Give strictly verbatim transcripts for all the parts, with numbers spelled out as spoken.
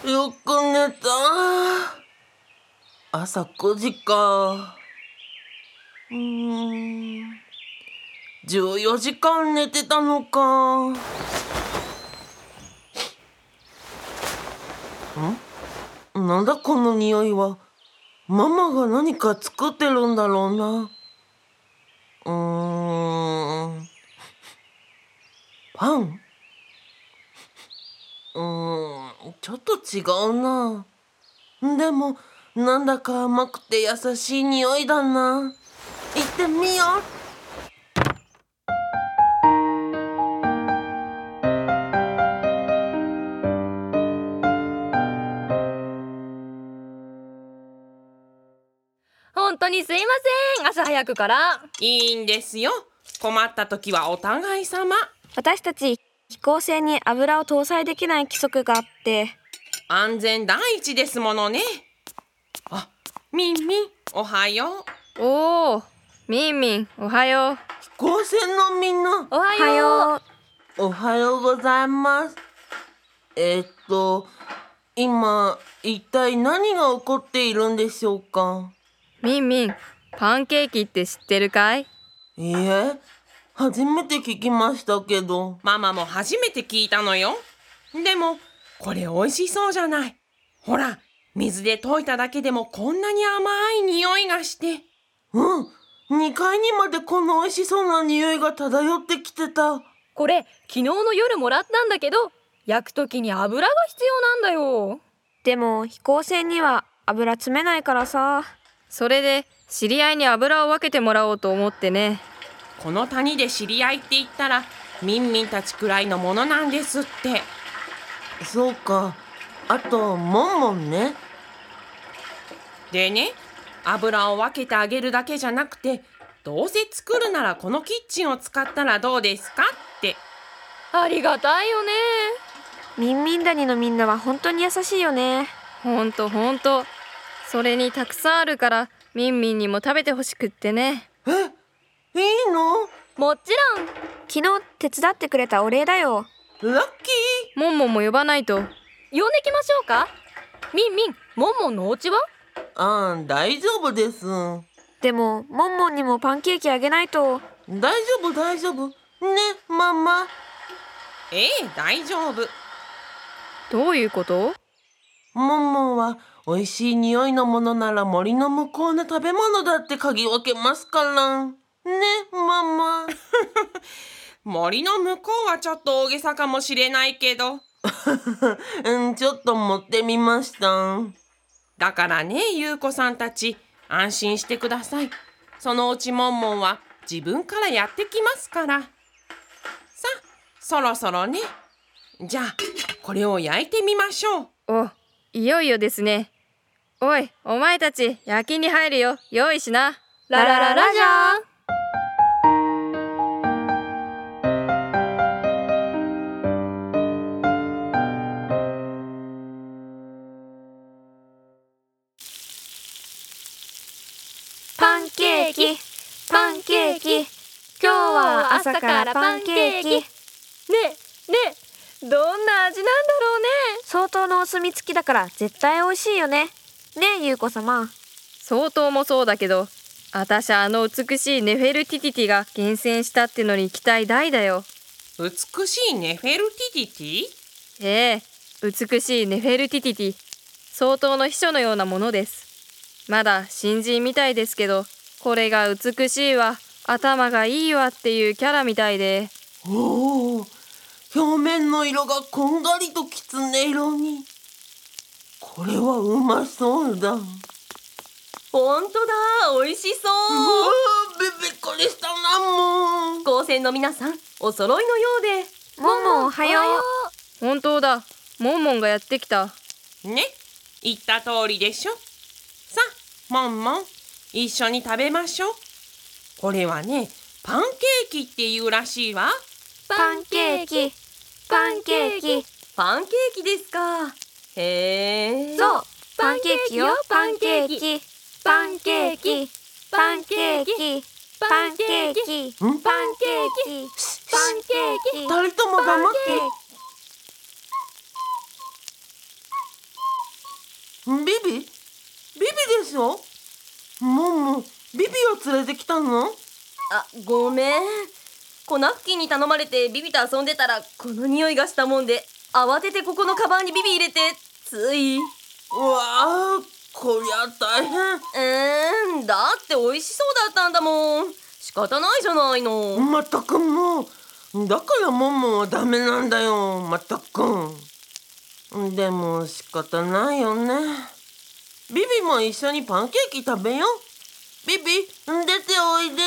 よく寝た。朝くじか。うーんじゅうよじかん寝てたのか。んなんだこの匂いは。ママが何か作ってるんだろうな。うーんパンうーんちょっと違うな。でもなんだか甘くて優しい匂いだな。行ってみよう。 本当にすいません、朝早くから。 いいんですよ。困った時はお互い様。 私たち飛行船に油を搭載できない規則があって。 安全第一ですものね。あ、みんみんおはよう。おー、みんみんおはよう。 飛行船のみんなおはよう。 おはようございます。えー、っと今一体何が起こっているんでしょうか。 みんみん、パンケーキって知ってるかい？ いいえ、初めて聞きましたけど。 ママも初めて聞いたのよ。でもこれ美味しそうじゃない。ほら、水で溶いただけでもこんなに甘い匂いがして。 うん、にかいにまでこの美味しそうな匂いが漂ってきてた。 これ昨日の夜もらったんだけど、焼くときに油が必要なんだよ。 でも飛行船には油詰めないからさ。 それで知り合いに油を分けてもらおうと思ってね。 この谷で知り合いって言ったらみんみんたちくらいのものなんですって。 そうか。あともんもんね。 でね、油を分けてあげるだけじゃなくて、どうせ作るならこのキッチンを使ったらどうですかって。 ありがたいよね。 みんみん谷のみんなは本当に優しいよね。 ほんとほんと。それにたくさんあるからみんみんにも食べてほしくってね。 え、いいの？ もちろん。 昨日手伝ってくれたお礼だよ。 ラッキー。 もんもんも呼ばないと。呼んできましょうか。みんみん、もんもんのお家は？ ああ、大丈夫です。 でももんもんにもパンケーキあげないと。 大丈夫大丈夫ね、ママ。 ええ、大丈夫。 どういうこと？ もんもんは美味しい匂いのものなら森の向こうの食べ物だって嗅ぎ分けますからね、ママ。 森の向こうはちょっと大げさかもしれないけどうん、ちょっと持ってみました。 だからね、ゆうこさんたち安心してください。そのうちもんもんは自分からやってきますから。さあ、そろそろね。じゃあこれを焼いてみましょう。 お、いよいよですね。おい、お前たち焼きに入るよ。用意しな。 ララララじゃー。パンケーキ、パンケーキ、今日は朝からパンケーキ。ねえ、ねえ、どんな味なんだろうね。 相当のお墨付きだから絶対美味しいよね。ねえ、ゆうこ様。 相当もそうだけど、あたしあの美しいネフェルティティティが厳選したってのに期待大だよ。 美しいネフェルティティティ？ ええ、美しいネフェルティティティ、相当の秘書のようなものです。まだ新人みたいですけど、これが美しいわ、頭がいいわっていうキャラみたいで。 おお、表面の色がこんがりときつね色に。これはうまそうだ。 ほんとだ、美味しそう。 うわー、びびっくりしたな。もう飛行船の皆さん、お揃いのようで。 もんもんおはよう。本当だ、もんもんがやってきた。 ね、言った通りでしょ。さあ、もんもん、一緒に食べましょう。これはね、パンケーキっていうらしいわ。 パンケーキ、パンケーキ。 パンケーキですか。へえ。 そう、パンケーキよ、パンケーキ。パンケーキ、パンケーキ、パンケーキ、パンケーキ、パンケーキ。 二人とも黙って。 ビビビビでしょ。モンモン、ビビを連れてきたの？ あ、ごめん。粉吹きに頼まれてビビと遊んでたらこの匂いがしたもんで、慌ててここのカバンにビビ入れてつい。 うわあ、こりゃ大変。 えー、だって美味しそうだったんだもん。仕方ないじゃないの。 まったくもう、だからモンモンはダメなんだよ。まったく。でも仕方ないよね。ビビも一緒にパンケーキ食べよう。ビビ、出ておいで。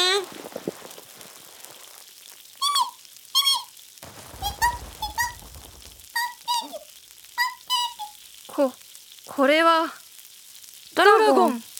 こ、これはドラゴン。